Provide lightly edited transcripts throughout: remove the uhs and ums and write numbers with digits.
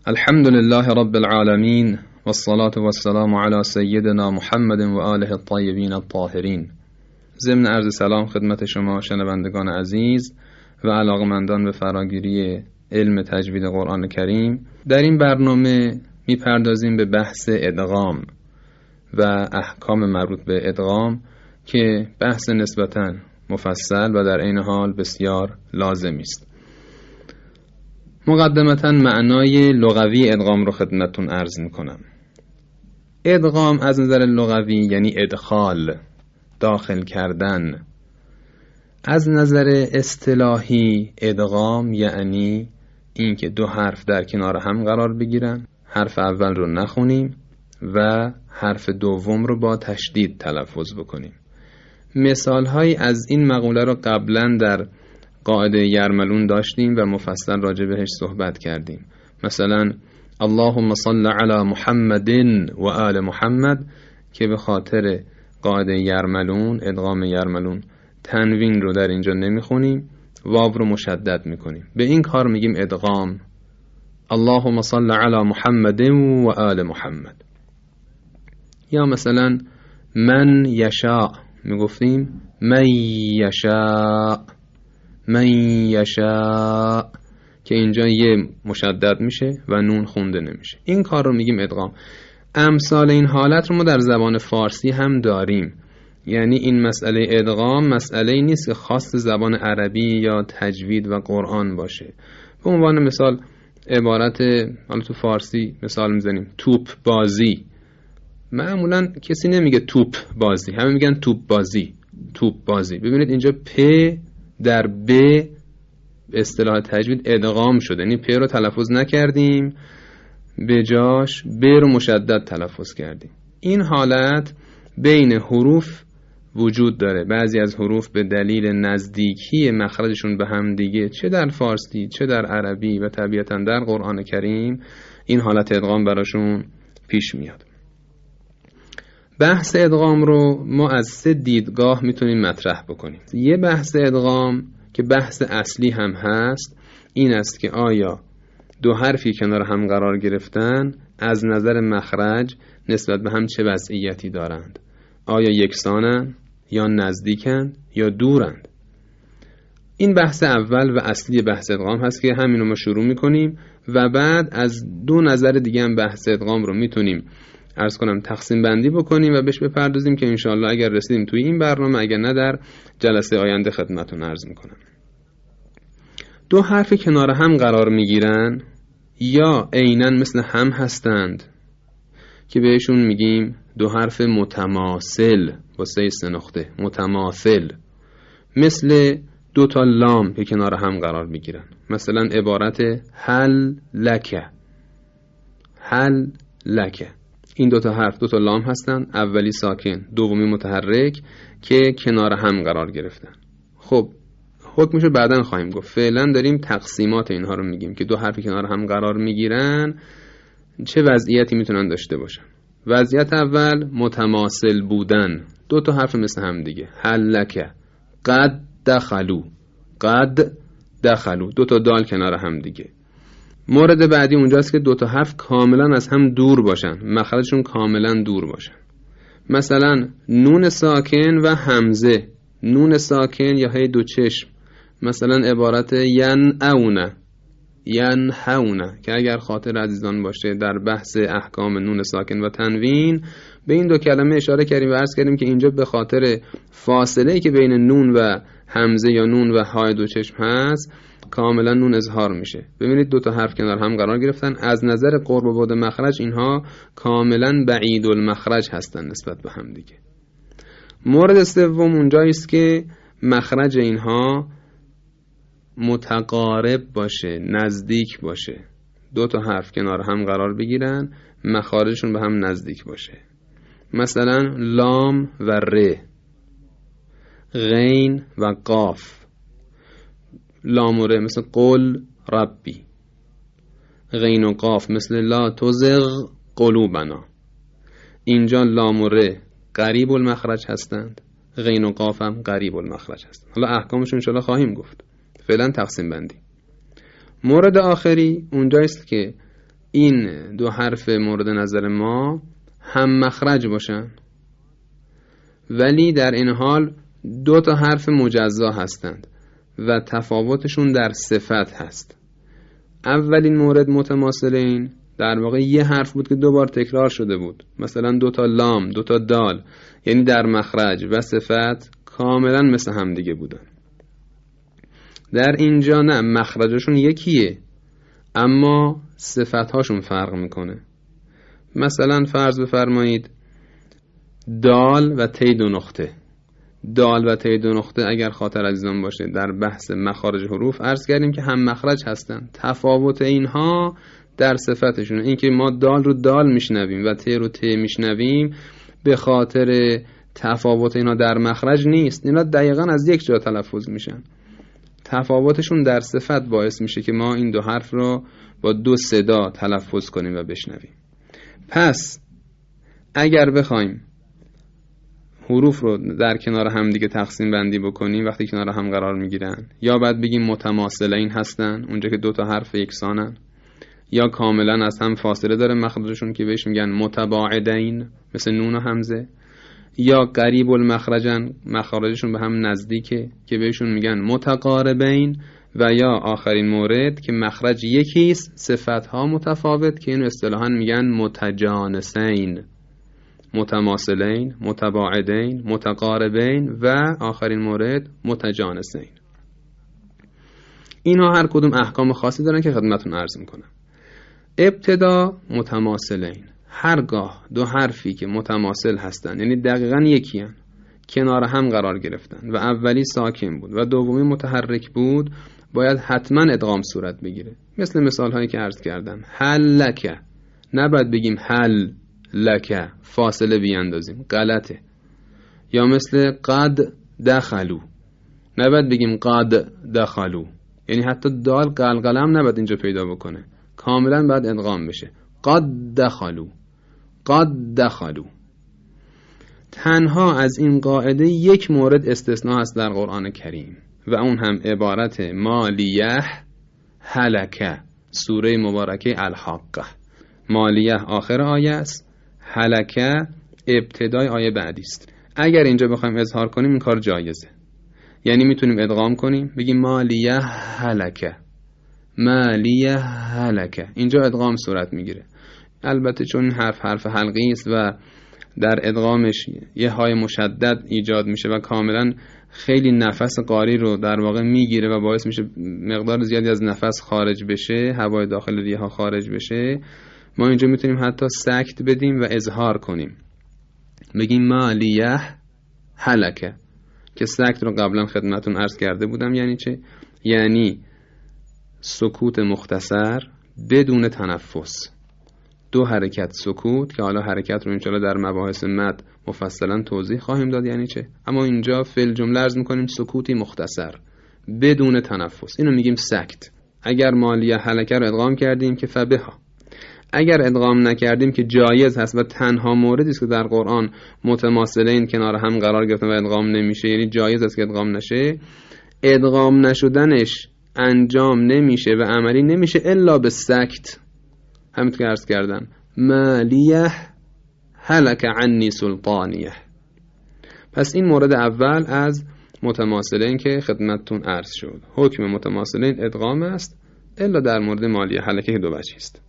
الحمد لله رب العالمين والصلاة والسلام على سيدنا محمد و آله الطیبین الطاهرین. ضمن عرض سلام خدمت شما شنوندگان عزیز و علاقمندان به فراگیری علم تجوید قرآن کریم. در این برنامه میپردازیم به بحث ادغام و احکام مربوط به ادغام که بحث نسبتاً مفصل و در عین حال بسیار لازمی است. مقدمتاً معنای لغوی ادغام رو خدمتتون عرض میکنم. ادغام از نظر لغوی یعنی ادخال، داخل کردن. از نظر اصطلاحی ادغام یعنی این که دو حرف در کنار هم قرار بگیرن، حرف اول رو نخونیم و حرف دوم رو با تشدید تلفظ بکنیم. مثالهایی از این مقوله رو قبلا در قاعده یرملون داشتیم و مفصل راجع بهش صحبت کردیم. مثلا اللهم صل علی محمد و آل محمد که به خاطر قاعده یرملون، ادغام یرملون، تنوین رو در اینجا نمیخونیم، واو رو مشدد میکنیم. به این کار میگیم ادغام. اللهم صل علی محمد و آل محمد. یا مثلا من یشاء میگفتیم من یشاء، من یشاء که اینجا یه مشدد میشه و نون خونده نمیشه. این کار رو میگیم ادغام. امثال این حالت رو ما در زبان فارسی هم داریم. یعنی این مسئله ادغام مسئله نیست که خاص زبان عربی یا تجوید و قرآن باشه. به عنوان مثال عبارت حالا تو فارسی مثال میزنیم توپ بازی. معمولا کسی نمیگه توپ بازی، همه میگن توپ بازی، توپ بازی. ببینید اینجا پ در ب اصطلاح تجوید ادغام شده، یعنی پ رو تلفظ نکردیم، به جاش ب رو مشدد تلفظ کردیم. این حالت بین حروف وجود داره. بعضی از حروف به دلیل نزدیکی مخرجشون به هم دیگه، چه در فارسی چه در عربی و طبیعتاً در قرآن کریم، این حالت ادغام براشون پیش میاد. بحث ادغام رو ما از 3 دیدگاه میتونیم مطرح بکنیم. یه بحث ادغام که بحث اصلی هم هست این است که آیا دو حرفی کنار هم قرار گرفتن از نظر مخرج نسبت به هم چه وضعیتی دارند؟ آیا یکسانند یا نزدیکند یا دورند؟ این بحث اول و اصلی بحث ادغام هست که همینو ما شروع میکنیم و بعد از 2 نظر دیگه هم بحث ادغام رو میتونیم عرض کنم تقسیم بندی بکنیم و بهش بپردازیم که انشاءالله اگر رسیدیم توی این برنامه، اگر نه در جلسه آینده خدمتتون عرض میکنم. 2 حرف کنار هم قرار میگیرن یا عیناً مثل هم هستند که بهشون میگیم 2 حرف متماثل با 3 نقطه، متماثل، مثل 2 تا لام که کنار هم قرار میگیرن. مثلا عبارت هل لکه، هل لکه. این 2 تا حرف 2 تا لام هستن، اولی ساکن دومی متحرک که کنار هم قرار گرفتن. خب حکمشو بعداً خواهیم گفت، فعلا داریم تقسیمات اینها رو میگیم که 2 حرفی کنار هم قرار میگیرن چه وضعیتی میتونن داشته باشن. وضعیت اول متماثل بودن، 2 تا حرف مثل هم دیگه، هل لکه، قد دخلو، قد دخلو، 2 تا دال کنار هم دیگه. مورد بعدی اونجاست که 2 تا حرف کاملا از هم دور باشن، مخرجشون کاملا دور باشن. مثلا نون ساکن و همزه، نون ساکن یا هی 2 چشم، مثلا عبارت ینعونه، ینحونه که اگر خاطر عزیزان باشه در بحث احکام نون ساکن و تنوین به این 2 کلمه اشاره کردیم و عرض کردیم که اینجا به خاطر فاصله‌ای که بین نون و همزه یا نون و های 2 چشم هست کاملا نون اظهار میشه. ببینید 2 تا حرف کنار هم قرار گرفتن، از نظر قرب و بعد مخرج اینها کاملا بعید المخرج هستن نسبت به هم دیگه. مورد سوم اونجایی است که مخرج اینها متقارب باشه، نزدیک باشه. 2 تا حرف کنار هم قرار بگیرن، مخارجشون به هم نزدیک باشه. مثلا لام و ر، غین و قاف. لام و ر مثل قل ربی، غین و قاف مثل لا تزغ قلوبنا. اینجا لام و ر قریب المخرج هستند، غین و قاف هم قریب المخرج هستند. حالا احکامشون انشاءالله خواهیم گفت، فعلا تقسیم بندی. مورد آخری اونجایست که این دو حرف مورد نظر ما هم مخرج باشن، ولی در این حال دو تا حرف مجزا هستند و تفاوتشون در صفت هست. اولین مورد متماثلین در واقع یه حرف بود که دو بار تکرار شده بود، مثلا دو تا لام، دو تا دال، یعنی در مخرج و صفت کاملا مثل هم دیگه بودن. در اینجا نه، مخرجشون یکیه اما صفتهاشون فرق میکنه. مثلا فرض بفرمایید دال و تی دو نقطه. دال و تی دو نقطه اگر خاطر عزیزان باشه در بحث مخارج حروف عرض کردیم که هم مخرج هستن. تفاوت اینها در صفتشونه. این که ما دال رو دال میشنویم و تی رو تی میشنویم به خاطر تفاوت اینها در مخرج نیست، اینا دقیقاً از یک جا تلفظ میشن. تفاوتشون در صفت باعث میشه که ما این دو حرف رو با دو صدا تلفظ کنیم و بشنویم. پس اگر بخوایم حروف رو در کنار هم دیگه تقسیم بندی بکنیم وقتی کنار هم قرار میگیرن، یا بعد بگیم متماثلین هستن اونجا که دو تا حرف یکسانن، یا کاملا از هم فاصله داره مخرجشون که بهش میگن متباعدین مثل نون و همزه، یا قریب المخرجن مخارجشون به هم نزدیکه که بهشون میگن متقاربین، و یا آخرین مورد که مخرج یکیست صفتها متفاوت که اینو اصطلاحاً میگن متجانسین، متماثلین، متباعدین، متقاربین و آخرین مورد متجانسین. اینها هر کدوم احکام خاصی دارن که خدمتتون عرض میکنم. ابتدا متماثلین، هرگاه دو حرفی که متماثل هستن یعنی دقیقاً یکی هن کنار هم قرار گرفتن و اولی ساکن بود و دومی متحرک بود باید حتما ادغام صورت بگیره. مثل مثال هایی که عرض کردم، هل لک، نباید بگیم هل لک فاصله بیاندازیم، غلطه. یا مثل قد دخلو، نباید بگیم قد دخلو، یعنی حتی دال قلقله هم نباید اینجا پیدا بکنه، کاملا باید ادغام بشه، قد دخلو، قد دخلو. تنها از این قاعده یک مورد استثناء هست در قرآن کریم و اون هم عبارت مالیه هلکه، سوره مبارکه الحاقه. مالیه آخر آیه است، هلکه ابتدای آیه بعدی است. اگر اینجا بخوایم اظهار کنیم این کار جایزه، یعنی میتونیم ادغام کنیم بگیم مالیه هلکه، مالیه هلکه، اینجا ادغام صورت میگیره. البته چون حرف حلقی است و در ادغامش یه های مشدد ایجاد میشه و کاملا خیلی نفس قاری رو در واقع میگیره و باعث میشه مقدار زیادی از نفس خارج بشه، هوای داخل ریه ها خارج بشه، ما اینجا میتونیم حتی سکت بدیم و اظهار کنیم، بگیم مالیه هلکه، که سکت رو قبلا خدمتون عرض کرده بودم. یعنی چه؟ یعنی سکوت مختصر بدون تنفس، دو حرکت سکوت، که حالا حرکت رو انشاءالله در مباحث مد مفصلا توضیح خواهیم داد یعنی چه، اما اینجا فعل جمله عرض میکنیم سکوتی مختصر بدون تنفس، اینو میگیم سکت. اگر مالیه هلکه رو ادغام کردیم که فبها، اگر ادغام نکردیم که جایز هست و تنها موردی است که در قرآن متماثلین کنار هم قرار گرفتن و ادغام نمیشه، یعنی جایز است که ادغام نشه، ادغام نشدنش انجام نمیشه و عملی نمیشه الا به سکت. همین که عرض کردم مالیه هلک عنی سلطانیه. پس این مورد اول از متماثلین که خدمتتون عرض شد، حکم متماثلین ادغام است الا در مورد مالیه هلکه دو وجه است.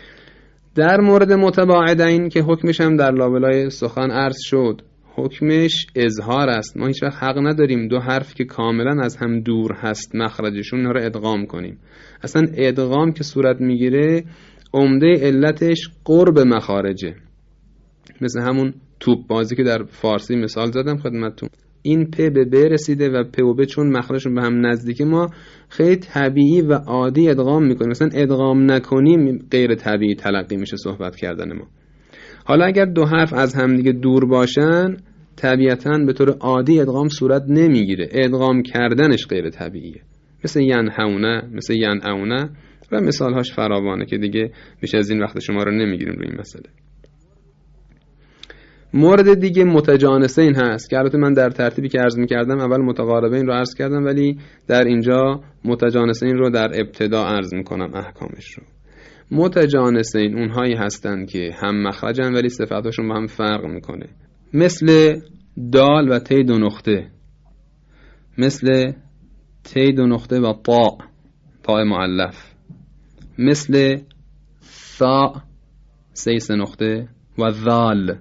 در مورد متباعدین که حکمش هم در لابلای سخن عرض شد، حکمش اظهار است. ما هیچ وقت حق نداریم دو حرف که کاملا از هم دور هست مخرجشون رو ادغام کنیم. اصلا ادغام که صورت میگیره عمده علتش قرب مخارجه، مثل همون توپ بازی که در فارسی مثال زدم خدمتتون. این پ به ب رسیده و پ و ب چون مخرجشون به هم نزدیکه ما خیلی طبیعی و عادی ادغام میکنیم، مثلا ادغام نکنیم غیر طبیعی تلقی میشه صحبت کردن ما. حالا اگر دو حرف از هم دیگه دور باشن طبیعتاً به طور عادی ادغام صورت نمیگیره، ادغام کردنش غیر طبیعیه، مثل ینهونه، مثل ینعونه و مثالهاش فراوانه که دیگه بیش از این وقت شما رو نمیگیریم روی این مسئله. مورد دیگه متجانسین هست که البته من در ترتیبی که عرض می‌کردم اول متقاربین رو عرض کردم، ولی در اینجا متجانسین رو در ابتدا عرض می‌کنم احکامش رو. متجانسین اونهایی هستند که هم مخرجن ولی صفاتشون با هم فرق میکنه، مثل دال و تی دو نقطه، مثل تی دو نقطه و طاء مؤلف، مثل ثاء سه نقطه و ذال.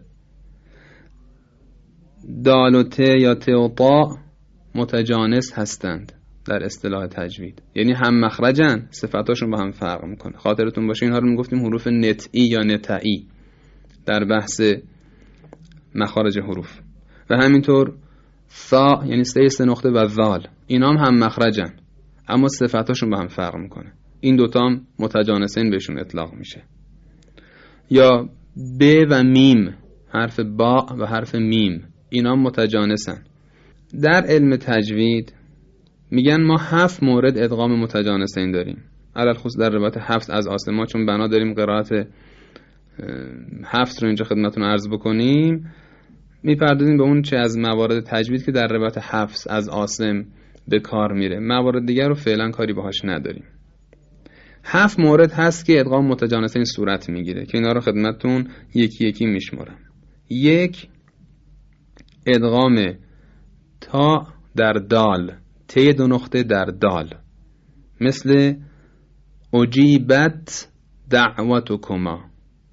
دال و ت یا ت و طاء متجانس هستند در اصطلاح تجوید، یعنی هم مخرجن، صفاتاشون با هم فرق میکنه. خاطرتون باشه اینها رو میگفتیم حروف نطعی یا نطعی در بحث مخارج حروف. و همینطور ثا یعنی سه نقطه و ذال، اینا هم مخرجن اما صفاتاشون با هم فرق میکنه. این دوتا هم متجانسین بهشون اطلاق میشه. یا ب و میم، حرف با و حرف میم، اینا هم متجانسن. در علم تجوید میگن ما 7 مورد ادغام متجانسین داریم، علل خصوص در روایت حفص از عاصم. ما چون بنا داریم قرائت حفص رو اینجا خدمتتون عرض بکنیم، میپردازیم به اون چه از موارد تجوید که در روایت حفص از عاصم به کار میره. موارد دیگر رو فعلا کاری باهاش نداریم. 7 مورد هست که ادغام متجانسین صورت میگیره که اینا رو خدمتتون یکی یکی میشمارم. 1 ادغام تا در دال، ت دو نقطه در دال، مثل اجیبت دعوتکما،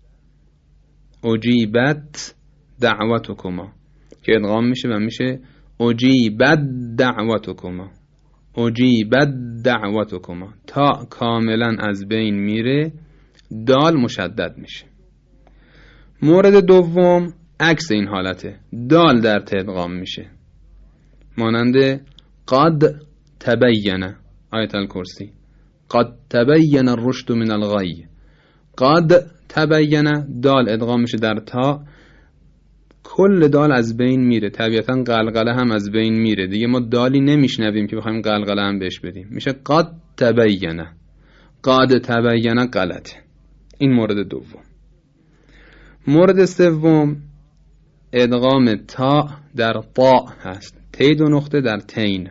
اجیبت دعوتکما که ادغام میشه و میشه اجیبت دعوتکما، اجیبت دعوتکما. تا کاملا از بین میره، دال مشدد میشه. مورد دوم عکس این حالته، دال در ت ادغام میشه، مانند قد تبین، آیت الکرسی، قد تبین الرشد من الغی. قد تبین، دال ادغام میشه در تا، کل دال از بین میره، طبیعتا قلقله هم از بین میره، دیگه ما دالی نمیشنویم که بخوایم قلقله هم بهش بدیم، میشه قد تبین. قد تبین غلط. این مورد دوم. مورد سوم ادغام تا در طا هست، تی دو نقطه در تین،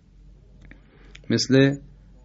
مثل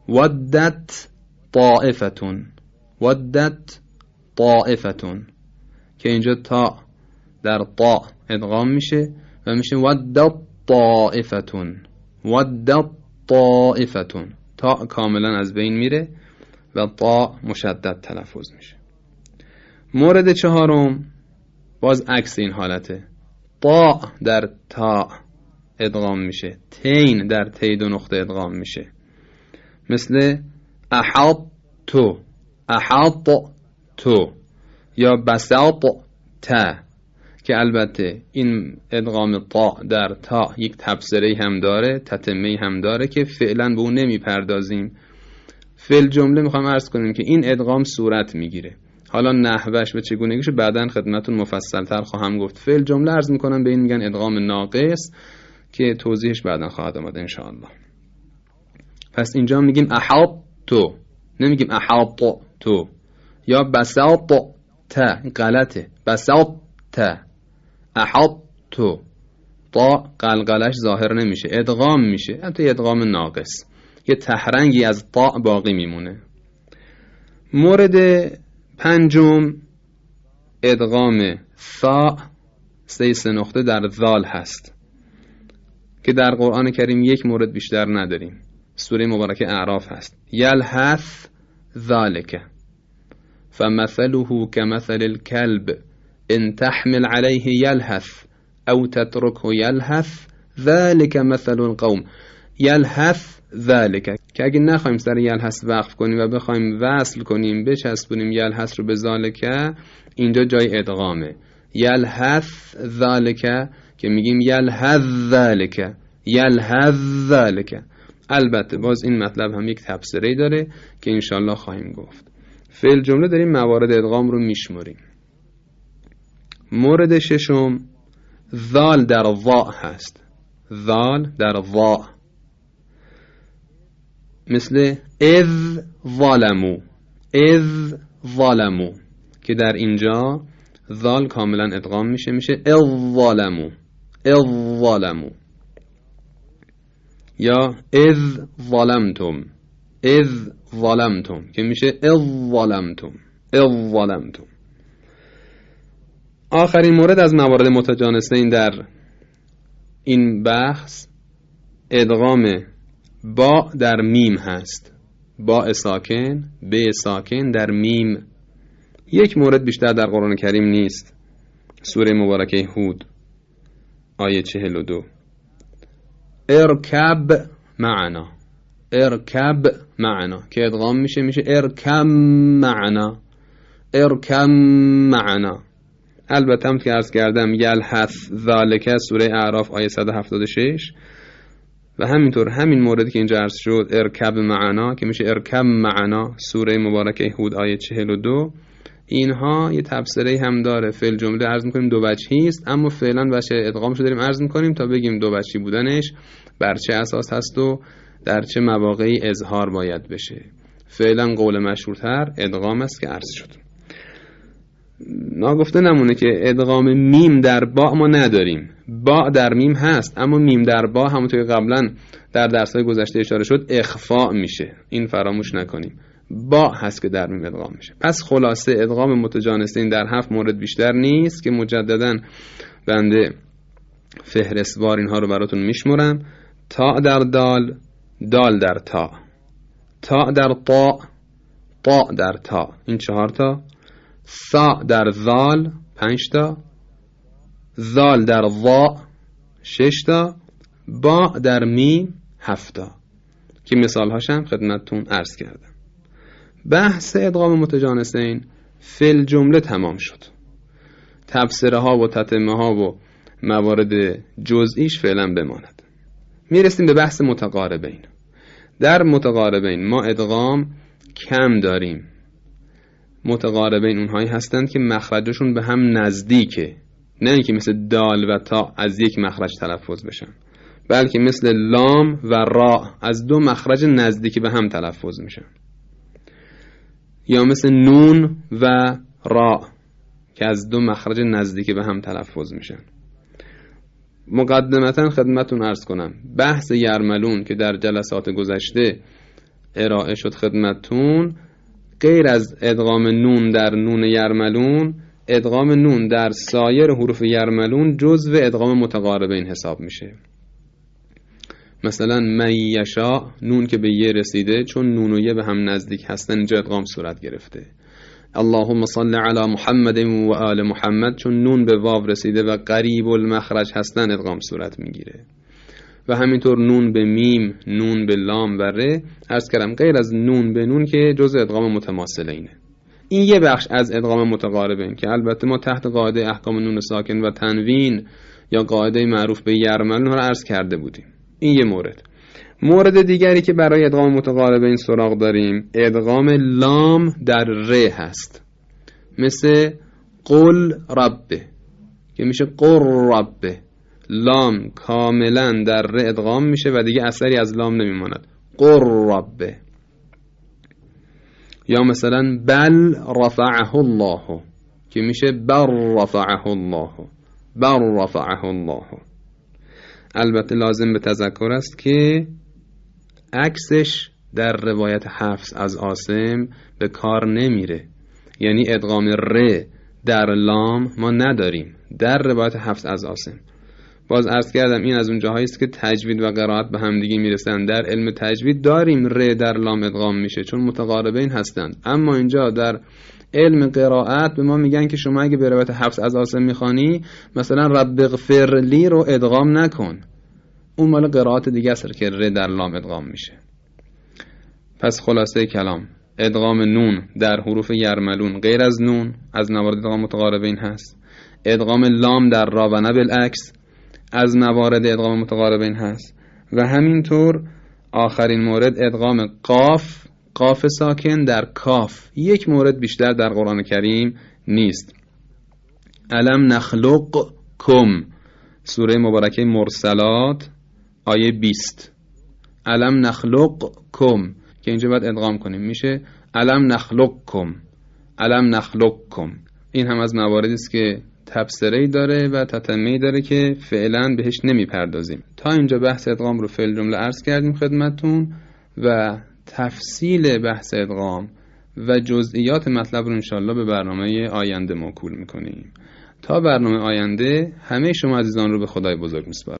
ودت طائفتون، ودت طائفتون که اینجا تا در طا ادغام میشه و میشه ودت طائفتون، ودت طائفتون. تا کاملا از بین میره و طا مشدد تلفظ میشه. مورد چهارم باز عکس این حالته، طا در تا ادغام میشه، تین در تی دو نقطه ادغام میشه، مثل احاط تو، احاط تو، یا بساط تا که البته این ادغام طا در تا یک تبصره هم داره، تتمه هم داره که فعلا به اون نمی پردازیم. فعل جمله میخوام عرض کنیم که این ادغام صورت میگیره. حالا نحوش و چگونگیشو بعداً خدمتون مفصل تر خواهم گفت. فعل جمله عرض میکنم به این میگن ادغام ناقص که توضیحش بعداً خواهد آمد انشاءالله. پس اینجا میگیم احاط تو، نمیگیم احاط تو. یا بساط تا، غلطه، بساط تا، احاط تو، طا قلقلش ظاهر نمیشه، ادغام میشه، حتی ادغام ناقص، یه تحرنگی از طا باقی میمونه. مورد پنجم ادغام ثا سه نقطه در ذال هست که در قرآن کریم یک مورد بیشتر نداریم. سوره مبارکه اعراف هست. یلحث ذالک فمثله کمثل الكلب ان تحمل علیه یلحث او تترکه یلحث ذالک مثل القوم. یلحث ذالک که اگه نخوایم سر یلحث وقف کنیم و بخوایم وصل کنیم بچسبونیم یلحث رو به ذالک، اینجا جای ادغامه. یلحث ذالک که میگیم یلحظ ذالک، یلحظ ذالک. البته باز این مطلب هم یک تفسیری داره که انشالله خواهیم گفت. فعل جمله داریم موارد ادغام رو میشمریم. مورد ششم ذال در ضا هست، ذال در ضا، مثل اذ ظلمو، اذ ظلمو که در اینجا ذال کاملا ادغام میشه، میشه اذ ظلمو، اذ ظلمو. یا اذ ظلمتم، اذ ظلمتم که میشه اذ ظلمتم. اذ ظلمتم. آخرین مورد از موارد متجانسین در این بحث ادغام با در میم هست. با ساکن، ب ساکن در میم. یک مورد بیشتر در قرآن کریم نیست. سوره مبارکه هود آیه 42 ارکب معنا، ارکب معنا که ادغام میشه ارکم معنا، ارکم معنا. البته هم که عرض کردم یلحث ذالک سوره اعراف آیه 176 و همینطور همین موردی که اینجا عرض شد ارکب معنا که میشه ارکم معنا سوره مبارکه هود آیه 42. اینها یه تفسیری هم داره. فعل جمله عرض میکنیم دو وجهی است، اما فعلا وجه ادغامشو داریم عرض میکنیم تا بگیم دو وجهی بودنش بر چه اساس هست و در چه مواقعی اظهار باید بشه. فعلا قول مشهورتر ادغام است که عرض شد. ناگفته نمونه که ادغام میم در با ما نداریم. با در میم هست، اما میم در با همونطور که قبلا در درس‌های گذشته اشاره شد اخفاء میشه. این فراموش نکنیم. با هست که در میم ادغام میشه. پس خلاصه ادغام متجانسین در 7 مورد بیشتر نیست که مجددا بنده فهرستوار اینها رو براتون میشمرم. تا در دال، دال در تا، تا در طا، طا در تا، این 4 تا. ثا در ذال 5 تا، ذال در ضا 6 تا، با در میم 7 تا که مثال هاشم خدمتتون عرض کردم. بحث ادغام متجانسین فل جمله تمام شد. تفسیره ها و تتمه ها و موارد جزئیش فعلا بماند. میرسیم به بحث متقاربین. در متقاربین ما ادغام کم داریم. متقاربین اونهایی هستند که مخرجشون به هم نزدیکه، نه اینکه مثل دال و تا از یک مخرج تلفظ بشن، بلکه مثل لام و را از دو مخرج نزدیکی به هم تلفظ میشن، یا مثل نون و را که از دو مخرج نزدیکی به هم تلفظ میشن. مقدمتا خدمتون عرض کنم بحث یرملون که در جلسات گذشته ارائه شد خدمتون، غیر از ادغام نون در نون یرملون، ادغام نون در سایر حروف یرملون جزو ادغام متقاربین حساب میشه. مثلا من یشا، نون که به یه رسیده چون نون و یه به هم نزدیک هستن اینجا ادغام صورت گرفته. اللهم صل علی محمد و آل محمد، چون نون به واو رسیده و قریب المخرج هستن ادغام صورت میگیره. و همینطور نون به میم، نون به لام و ر، عرض کردم غیر از نون به نون که جزء ادغام متماثلینه. این یه بخش از ادغام متقاربین که البته ما تحت قاعده احکام نون ساکن و تنوین یا قاعده معروف به یرملون رو عرض کرده بودیم. این یه مورد. مورد دیگری که برای ادغام متقاربین سراغ داریم ادغام لام در ر هست، مثل قل ربه که میشه قر ربه. لام کاملا در ر ادغام میشه و دیگه اثری از لام نمیماند. قر ربه. یا مثلا بل رفعه الله که میشه بر رفعه الله، بر رفعه الله. البته لازم به تذکر است که عکسش در روایت حفص از عاصم به کار نمیره. یعنی ادغام ر در لام ما نداریم در روایت حفص از عاصم. باز عرض کردم این از اون جاهایی است که تجوید و قرائت به هم دیگه میرسن. در علم تجوید داریم ر در لام ادغام میشه چون متقاربین هستند، اما اینجا در علم قرائت به ما میگن که شما اگه به روایت حفص از عاصم میخوانی مثلا رب اغفر لی رو ادغام نکن، اون مال قرائت دیگه است که ر در لام ادغام میشه. پس خلاصه کلام ادغام نون در حروف یرملون غیر از نون از موارد ادغام متقاربین هست. ادغام لام در را و نه بالعکس از موارد ادغام متقاربین هست. و همینطور آخرین مورد ادغام قاف، قاف ساکن در کاف. یک مورد بیشتر در قرآن کریم نیست. الم نخلقکم سوره مبارکه مرسلات آیه 20. الم نخلقکم که اینجا باید ادغام کنیم میشه الم نخلقکم، الم نخلقکم. این هم از مواردی است که تفسیری داره و تتمه‌ای داره که فعلا بهش نمیپردازیم. تا اینجا بحث ادغام رو فعل جمله عرض کردیم خدمتون و تفصیل بحث ادغام و جزئیات مطلب رو انشالله به برنامه آینده موکول میکنیم. تا برنامه آینده همه شما عزیزان رو به خدای بزرگ میسپارم.